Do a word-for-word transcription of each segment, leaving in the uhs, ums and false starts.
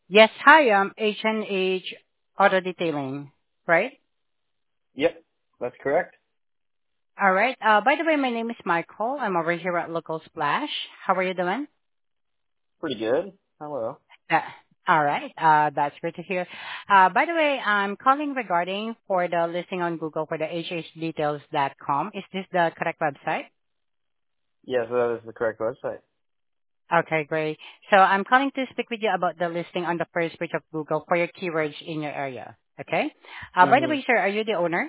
Yes, hi, um, H and H Auto Detailing, right? Yep, that's correct. All right. Uh, by the way, my name is Michael. I'm over here at Local Splash. How are you doing? Pretty good. Hello. Uh, all right. Uh, that's great to hear. Uh, by the way, I'm calling regarding for the listing on Google for the h h details dot com. Is this the correct website? Yes, that is the correct website. Okay, great. So I'm calling to speak with you about the listing on the first page of Google for your keywords in your area. Okay. Uh, by the Mm-hmm. way, sir, are you the owner?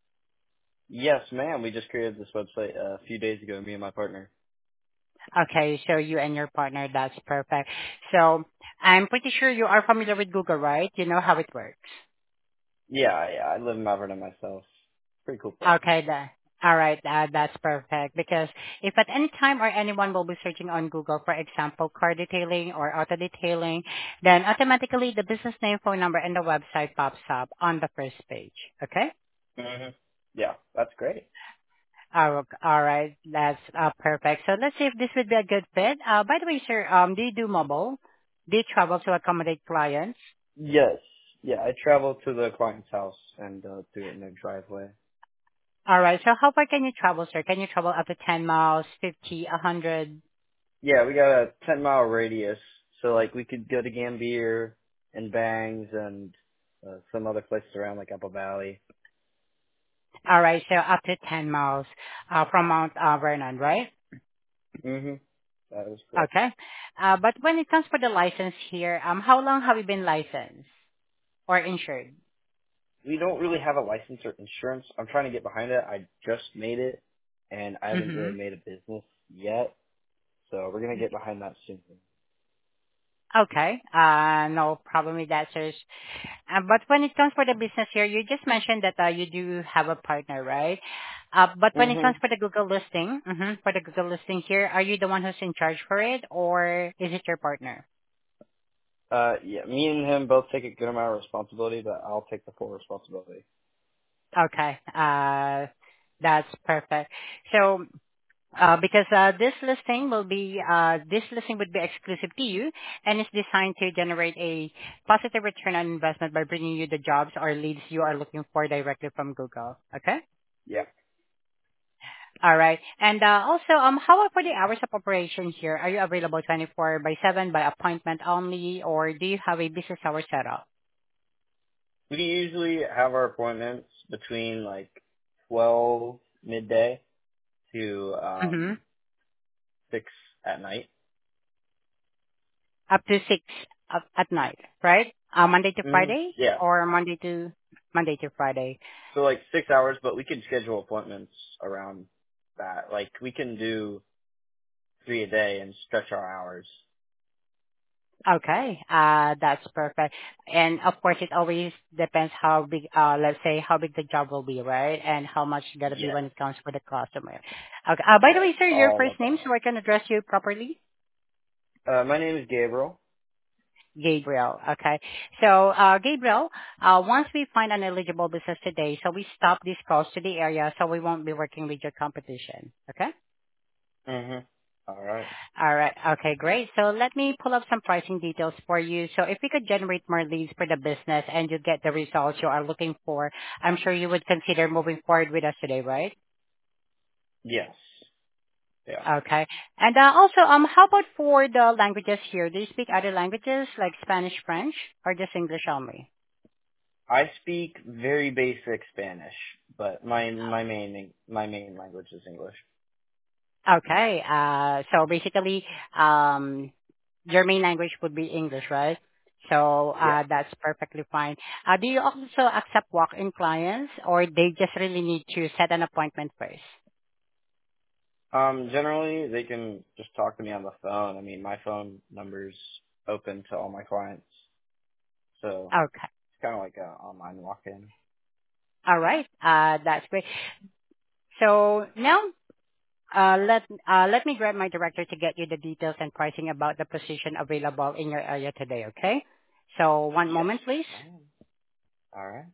Yes, ma'am. We just created this website uh, a few days ago, me and my partner. Okay, so you and your partner, that's perfect. So I'm pretty sure you are familiar with Google, right? You know how it works. Yeah, yeah. I live in Mount Vernon myself. Pretty cool place. Okay, that, all right, uh, that's perfect. Because if at any time or anyone will be searching on Google, for example, car detailing or auto detailing, then automatically the business name, phone number, and the website pops up on the first page. Okay? Mm-hmm. Yeah, that's great. Oh, all right, that's uh, perfect. So let's see if this would be a good fit. Uh, by the way, sir, um, do you do mobile? Do you travel to accommodate clients? Yes. Yeah, I travel to the client's house and uh, do it in their driveway. All right. So how far can you travel, sir? Can you travel up to ten miles, fifty, a hundred? Yeah, we got a ten mile radius, so like we could go to Gambier and Bangs and uh, some other places around like Apple Valley. All right. So up to ten miles uh, from Mount uh, Vernon, right? Mm-hmm. That is correct. Okay. Uh, but when it comes for the license here, um, how long have you been licensed or insured? We don't really have a license or insurance. I'm trying to get behind it. I just made it, and I haven't Mm-hmm. really made a business yet. So we're gonna get behind that soon. Okay. Uh, no problem with that, sir. Uh, but when it comes for the business here, you just mentioned that uh, you do have a partner, right? Uh, but when it Mhm. comes for the Google listing, hmm for the Google listing here, are you the one who's in charge for it, or is it your partner? Uh, yeah. Me and him both take a good amount of responsibility, but I'll take the full responsibility. Okay, uh, that's perfect. So, uh, because uh, this listing will be, uh, this listing would be exclusive to you, and it's designed to generate a positive return on investment by bringing you the jobs or leads you are looking for directly from Google. Okay. Yeah. All right. And uh, also, um, how about for the hours of operation here? Are you available twenty-four by seven by appointment only, or do you have a business hour set up? We usually have our appointments between like twelve midday to Mm-hmm. um six at night. Up to six at, at night, right? Uh, Monday to Mhm. Friday, Yeah. or Monday to Monday to Friday? So like six hours, but we can schedule appointments around that. Like we can do three a day and stretch our hours. Okay, uh, that's perfect. And of course, it always depends how big, uh, let's say, how big the job will be, right? And how much it's gonna be Yes. when it comes for the customer. Okay. Uh, by the Yes. way, sir, your All first of name, that. so I can address you properly. Uh, my name is Gabriel. Gabriel. Okay. So, uh, Gabriel, uh, once we find an eligible business today, so we stop these calls to the area, so we won't be working with your competition. Okay? Mhm. All right. All right. Okay, great. So let me pull up some pricing details for you. So if we could generate more leads for the business and you get the results you are looking for, I'm sure you would consider moving forward with us today, right? Yes. Yeah. Okay. And uh, also, um, how about for the languages here? Do you speak other languages like Spanish, French, or just English only? I speak very basic Spanish, but my my main my main language is English. Okay. Uh, so basically, um, your main language would be English, right? So Yeah. uh, that's perfectly fine. Uh, do you also accept walk-in clients, or they just really need to set an appointment first? Um. Generally, they can just talk to me on the phone. I mean, my phone number's open to all my clients, so Okay. it's kind of like a online walk-in. All right. Uh, that's great. So now, uh, let uh, let me grab my director to get you the details and pricing about the position available in your area today. Okay. So one Yes, moment, please. ma'am. All right.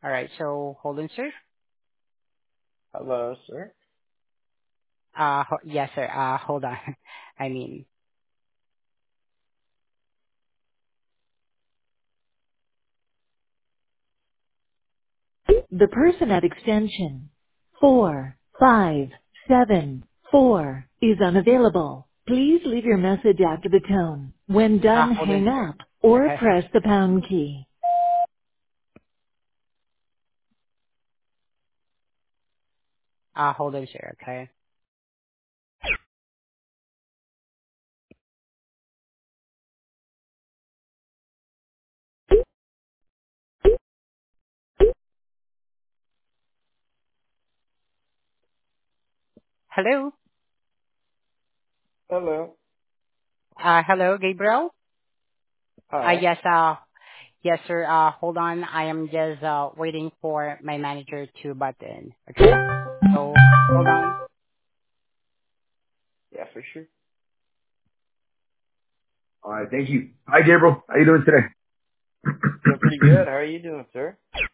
All right. So hold on, sir. Hello, sir. Uh, ho- yes, sir. Uh, hold on. I mean, The person at extension four five seven four is unavailable. Please leave your message after the tone. When uh, done, hold on, hang sir. up or Okay. press the pound key. Uh, hold on, sir. Okay. Hello. Hello. Uh, hello, Gabriel. Uh, Hi. yes. Uh, yes, sir. Uh, hold on. I am just uh waiting for my manager to butt in. Okay. So hold on. Yeah, for sure. All right, thank you. Hi, Gabriel. How you doing today? Doing pretty good. How are you doing, sir?